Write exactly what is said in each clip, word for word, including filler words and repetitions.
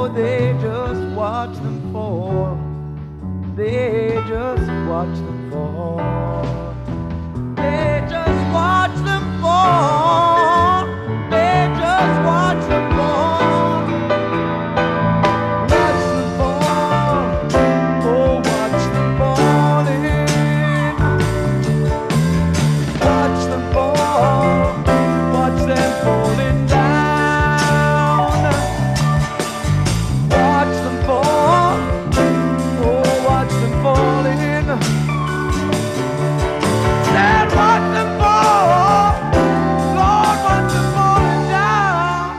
they just watch them fall. They just watch them fall. They just watch them fall. They just watch them fall. Watch them fall. Oh, watch them falling. Watch them fall. Watch them falling down. Watch them fall. Oh, watch them falling. Said watch them fall. Lord, watch them falling down.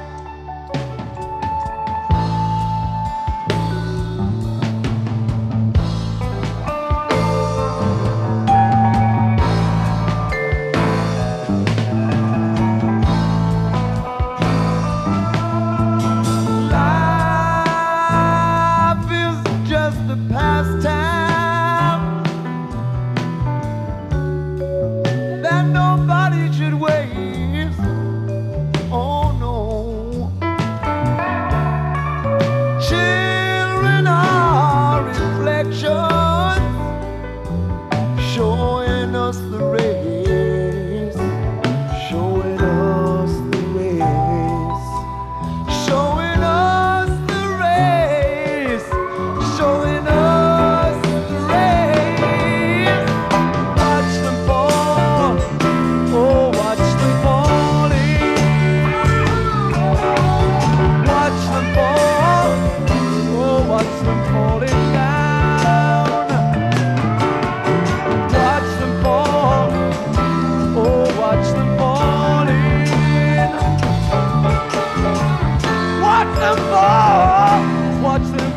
Life is just a pastime that nobody should waste. Oh no. Children are reflections showing us the race, showing us the race, showing us the race, showing us the race. Watch them fall, oh watch them falling. Watch them fall, oh watch them falling down. Watch them fall, oh watch them falling. Watch them fall, watch them